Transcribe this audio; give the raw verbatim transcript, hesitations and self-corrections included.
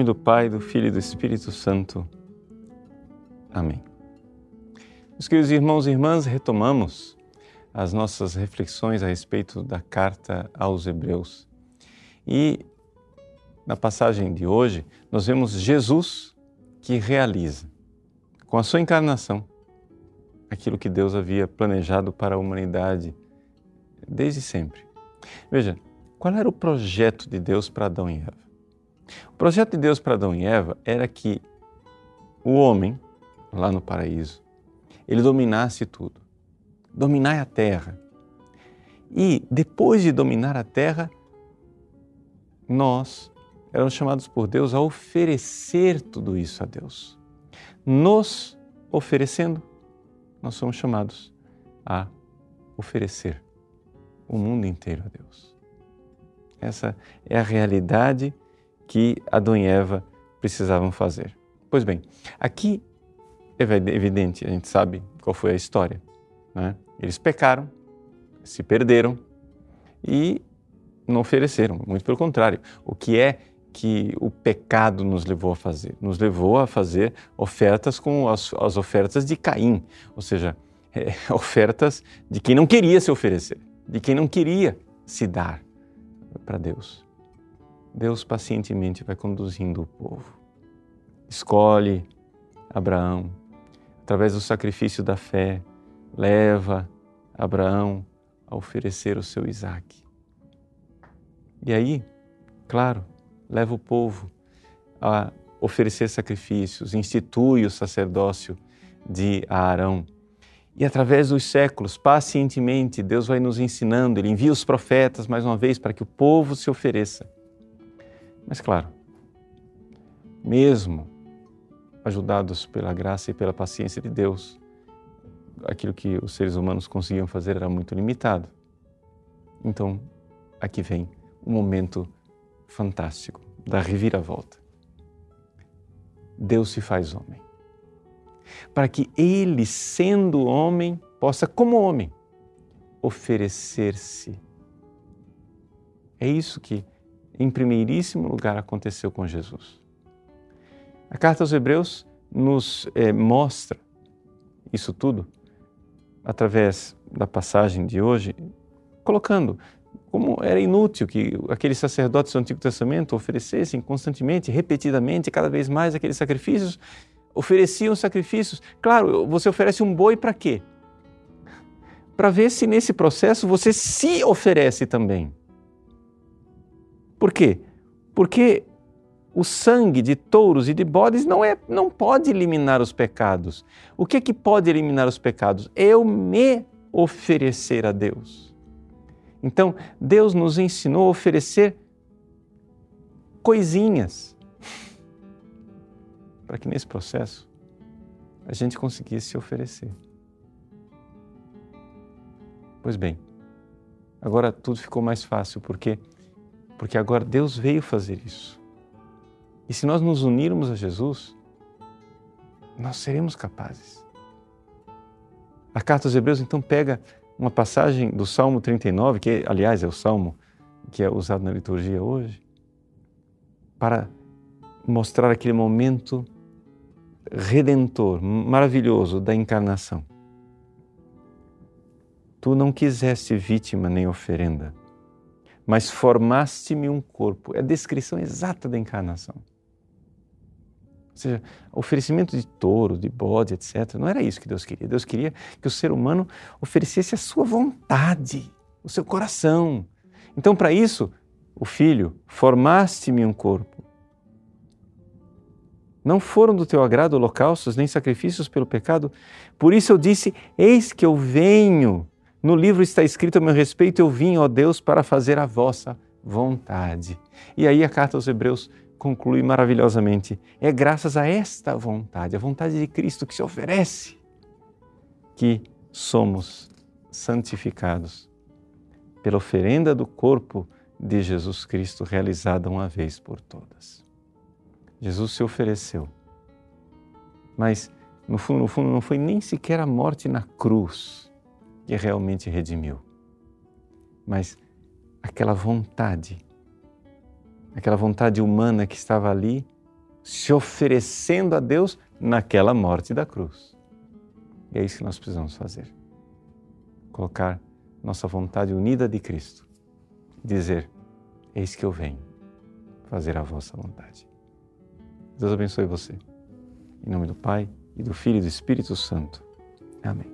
nome do Pai, do Filho e do Espírito Santo. Amém. Meus queridos irmãos e irmãs, retomamos as nossas reflexões a respeito da carta aos Hebreus. E na passagem de hoje, nós vemos Jesus que realiza, com a sua encarnação, aquilo que Deus havia planejado para a humanidade desde sempre. Veja, qual era o projeto de Deus para Adão e Eva? O projeto de Deus para Adão e Eva era que o homem, lá no paraíso, ele dominasse tudo, dominar a terra. E depois de dominar a terra, nós éramos chamados por Deus a oferecer tudo isso a Deus. Nos oferecendo, nós somos chamados a oferecer o mundo inteiro a Deus. Essa é a realidade que Adão e Eva precisavam fazer. Pois bem, aqui é evidente, a gente sabe qual foi a história, né? Eles pecaram, se perderam e não ofereceram, muito pelo contrário. O que é que o pecado nos levou a fazer? Nos levou a fazer ofertas como as, as ofertas de Caim, ou seja, é, ofertas de quem não queria se oferecer, de quem não queria se dar para Deus. Deus pacientemente vai conduzindo o povo. Escolhe Abraão, através do sacrifício da fé, leva Abraão a oferecer o seu Isaque. E aí, claro, leva o povo a oferecer sacrifícios, institui o sacerdócio de Arão. E através dos séculos, pacientemente, Deus vai nos ensinando, Ele envia os profetas mais uma vez para que o povo se ofereça. Mas claro, mesmo ajudados pela graça e pela paciência de Deus, aquilo que os seres humanos conseguiam fazer era muito limitado. Então, aqui vem um momento fantástico da reviravolta. Deus se faz homem, para que Ele, sendo homem, possa, como homem, oferecer-se. É isso que, em primeiríssimo lugar, aconteceu com Jesus. A carta aos Hebreus nos eh, mostra isso tudo através da passagem de hoje, colocando como era inútil que aqueles sacerdotes do Antigo Testamento oferecessem constantemente, repetidamente, cada vez mais aqueles sacrifícios, ofereciam sacrifícios. Claro, você oferece um boi para quê? Para ver se nesse processo você se oferece também. Por quê? Porque o sangue de touros e de bodes não, é, não pode eliminar os pecados. O que é que pode eliminar os pecados? Eu me oferecer a Deus. Então, Deus nos ensinou a oferecer coisinhas para que nesse processo a gente conseguisse se oferecer. Pois bem, agora tudo ficou mais fácil, porque Porque agora Deus veio fazer isso. E se nós nos unirmos a Jesus, nós seremos capazes. A carta aos Hebreus, então, pega uma passagem do Salmo trinta e nove, que, aliás, é o Salmo que é usado na liturgia hoje, para mostrar aquele momento redentor, maravilhoso da encarnação. Tu não quiseste vítima nem oferenda, mas formaste-me um corpo. É a descrição exata da encarnação. Ou seja, o oferecimento de touro, de bode, etcétera, não era isso que Deus queria. Deus queria que o ser humano oferecesse a sua vontade, o seu coração. Então, para isso, o Filho, formaste-me um corpo. Não foram do teu agrado holocaustos, nem sacrifícios pelo pecado. Por isso eu disse, eis que eu venho. No livro está escrito a meu respeito, eu vim, ó Deus, para fazer a vossa vontade. E aí a carta aos Hebreus conclui maravilhosamente. É graças a esta vontade, a vontade de Cristo que se oferece, que somos santificados pela oferenda do corpo de Jesus Cristo realizada uma vez por todas. Jesus se ofereceu, mas no fundo, no fundo não foi nem sequer a morte na cruz que realmente redimiu, mas aquela vontade, aquela vontade humana que estava ali se oferecendo a Deus naquela morte da cruz. E é isso que nós precisamos fazer. Colocar nossa vontade unida de Cristo. Dizer, eis que eu venho fazer a vossa vontade. Deus abençoe você. Em nome do Pai, e do Filho e do Espírito Santo. Amém.